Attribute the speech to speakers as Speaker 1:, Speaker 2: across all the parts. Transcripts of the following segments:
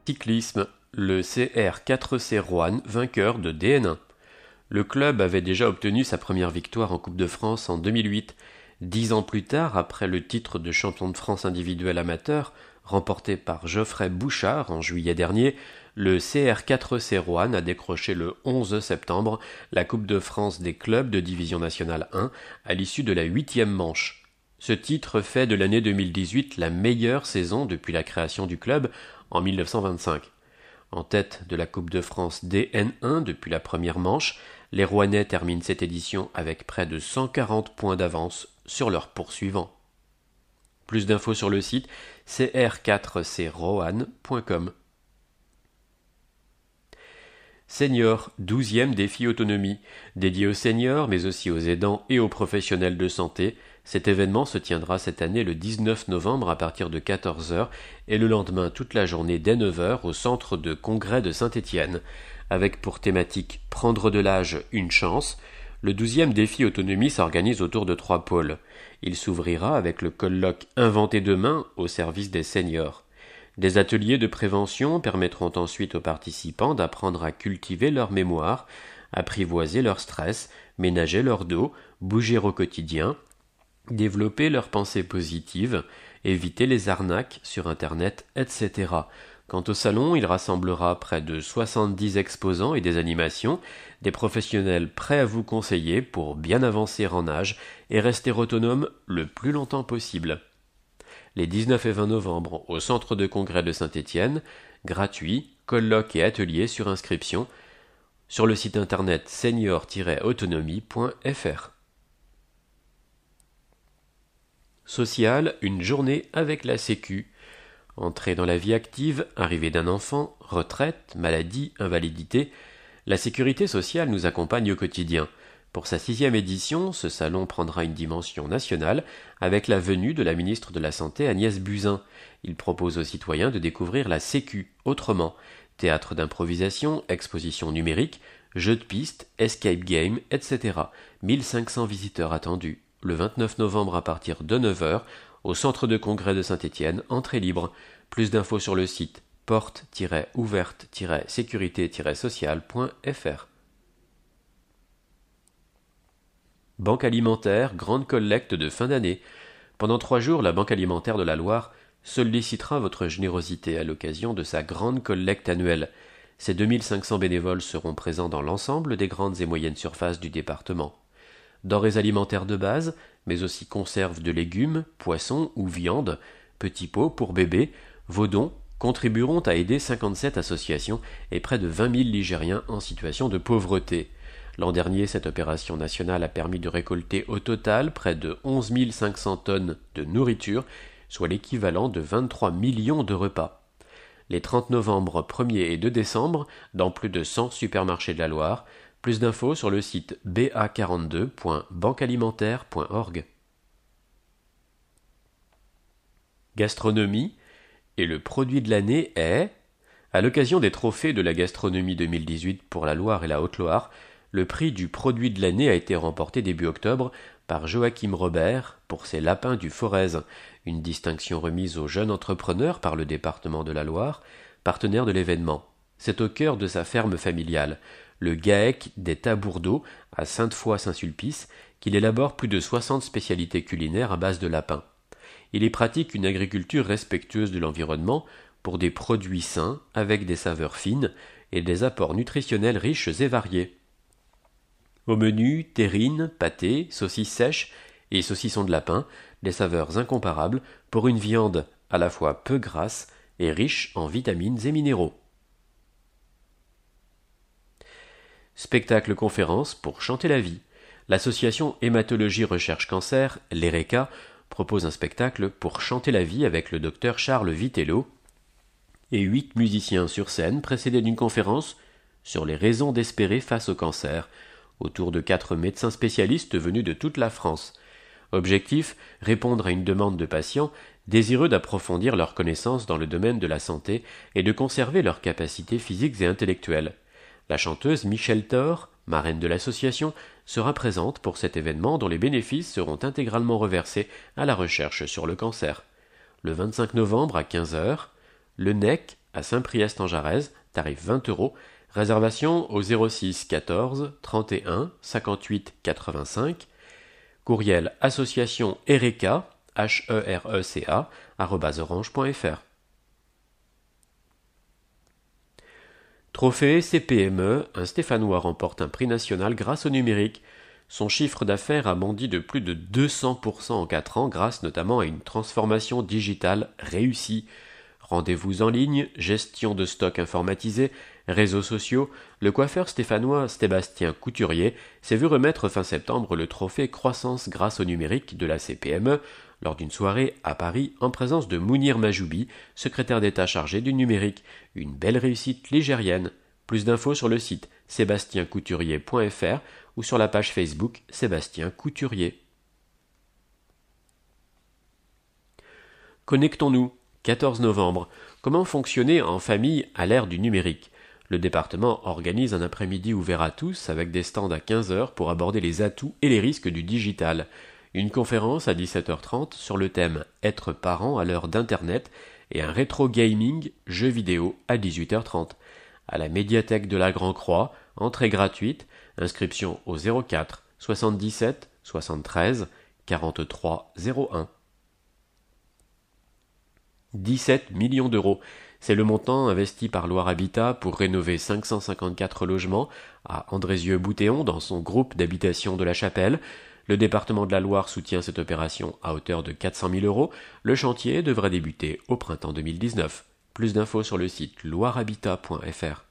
Speaker 1: Cyclisme, le CR4C Roanne vainqueur de DN1. Le club avait déjà obtenu sa première victoire en Coupe de France en 2008. 10 ans plus tard, après le titre de champion de France individuel amateur, remporté par Geoffrey Bouchard en juillet dernier, le CR4C Roanne a décroché le 11 septembre la Coupe de France des clubs de division nationale 1 à l'issue de la 8e manche. Ce titre fait de l'année 2018 la meilleure saison depuis la création du club en 1925. En tête de la Coupe de France DN1 depuis la première manche, les Rouennais terminent cette édition avec près de 140 points d'avance sur leurs poursuivants. Plus d'infos sur le site cr4croanne.com. Senior, 12e défi autonomie. Dédié aux seniors, mais aussi aux aidants et aux professionnels de santé, cet événement se tiendra cette année le 19 novembre à partir de 14h et le lendemain toute la journée dès 9h au centre de congrès de Saint-Étienne. Avec pour thématique « Prendre de l'âge, une chance », le 12e défi autonomie s'organise autour de 3 pôles. Il s'ouvrira avec le colloque « Inventer demain » au service des seniors. Des ateliers de prévention permettront ensuite aux participants d'apprendre à cultiver leur mémoire, apprivoiser leur stress, ménager leur dos, bouger au quotidien, développer leurs pensées positives, éviter les arnaques sur Internet, etc. Quant au salon, il rassemblera près de 70 exposants et des animations, des professionnels prêts à vous conseiller pour bien avancer en âge et rester autonome le plus longtemps possible. Les 19 et 20 novembre au centre de congrès de Saint-Étienne, gratuit, colloques et ateliers sur inscription, sur le site internet senior-autonomie.fr. Social, une journée avec la Sécu. Entrée dans la vie active, arrivée d'un enfant, retraite, maladie, invalidité, la sécurité sociale nous accompagne au quotidien. Pour sa 6e édition, ce salon prendra une dimension nationale avec la venue de la ministre de la Santé Agnès Buzyn. Il propose aux citoyens de découvrir la Sécu autrement. Théâtre d'improvisation, exposition numérique, jeux de piste, escape game, etc. 1500 visiteurs attendus. Le 29 novembre à partir de 9h, au centre de congrès de Saint-Étienne, entrée libre. Plus d'infos sur le site porte-ouverte-sécurité-sociale.fr. Banque alimentaire, grande collecte de fin d'année. Pendant 3 jours, la Banque alimentaire de la Loire sollicitera votre générosité à l'occasion de sa grande collecte annuelle. Ces 2500 bénévoles seront présents dans l'ensemble des grandes et moyennes surfaces du département. Denrées alimentaires de base, mais aussi conserves de légumes, poissons ou viande, petits pots pour bébés, vos dons contribueront à aider 57 associations et près de 20 000 Ligériens en situation de pauvreté. L'an dernier, cette opération nationale a permis de récolter au total près de 11 500 tonnes de nourriture, soit l'équivalent de 23 millions de repas. Les 30 novembre, 1er et 2 décembre, dans plus de 100 supermarchés de la Loire. Plus d'infos sur le site ba42.banquealimentaire.org. Gastronomie, et le produit de l'année est, à l'occasion des trophées de la gastronomie 2018 pour la Loire et la Haute-Loire, le prix du produit de l'année a été remporté début octobre par Joachim Robert pour ses lapins du Forez, une distinction remise aux jeunes entrepreneurs par le département de la Loire, partenaire de l'événement. C'est au cœur de sa ferme familiale, le GAEC des Tabourdeaux, à Sainte-Foy-Saint-Sulpice, qu'il élabore plus de 60 spécialités culinaires à base de lapins. Il y pratique une agriculture respectueuse de l'environnement pour des produits sains avec des saveurs fines et des apports nutritionnels riches et variés. Au menu, terrines, pâtés, saucisses sèches et saucissons de lapin, des saveurs incomparables pour une viande à la fois peu grasse et riche en vitamines et minéraux. Spectacle-conférence pour chanter la vie. L'association Hématologie Recherche Cancer, l'ERECA, propose un spectacle pour chanter la vie avec le docteur Charles Vitello et 8 musiciens sur scène précédés d'une conférence sur les raisons d'espérer face au cancer, autour de 4 médecins spécialistes venus de toute la France. Objectif, répondre à une demande de patients désireux d'approfondir leurs connaissances dans le domaine de la santé et de conserver leurs capacités physiques et intellectuelles. La chanteuse Michèle Thor, marraine de l'association, sera présente pour cet événement dont les bénéfices seront intégralement reversés à la recherche sur le cancer. Le 25 novembre à 15h, le NEC, à Saint-Priest-en-Jarez, tarif 20 €, réservation au 06 14 31 58 85, courriel association Hereca, HERECA, @orange.fr. Trophée CPME, un Stéphanois remporte un prix national grâce au numérique. Son chiffre d'affaires a bondi de plus de 200% en 4 ans grâce notamment à une transformation digitale réussie. Rendez-vous en ligne, gestion de stock informatisé, réseaux sociaux, le coiffeur stéphanois Sébastien Couturier s'est vu remettre fin septembre le trophée Croissance grâce au numérique de la CPME lors d'une soirée à Paris en présence de Mounir Majoubi, secrétaire d'État chargé du numérique. Une belle réussite ligérienne. Plus d'infos sur le site sébastiencouturier.fr ou sur la page Facebook Sébastien Couturier. Connectons-nous. 14 novembre. Comment fonctionner en famille à l'ère du numérique ? Le département organise un après-midi ouvert à tous avec des stands à 15h pour aborder les atouts et les risques du digital. Une conférence à 17h30 sur le thème « Être parent à l'heure d'Internet » et un rétro gaming jeux vidéo à 18h30. À la médiathèque de la Grand-Croix, entrée gratuite, inscription au 04 77 73 43 01. 17 millions d'euros. C'est le montant investi par Loire Habitat pour rénover 554 logements à Andrézieux-Boutéon dans son groupe d'habitation de la Chapelle. Le département de la Loire soutient cette opération à hauteur de 400 000 euros. Le chantier devrait débuter au printemps 2019. Plus d'infos sur le site loirehabitat.fr.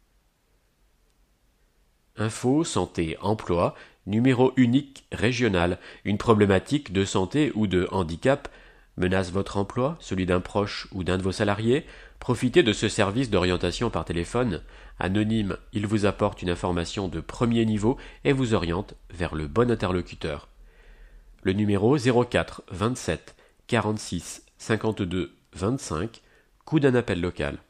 Speaker 1: Info, santé, emploi, numéro unique régional. Une problématique de santé ou de handicap menace votre emploi, celui d'un proche ou d'un de vos salariés? Profitez de ce service d'orientation par téléphone. Anonyme, il vous apporte une information de premier niveau et vous oriente vers le bon interlocuteur. Le numéro 04 27 46 52 25, coût d'un appel local.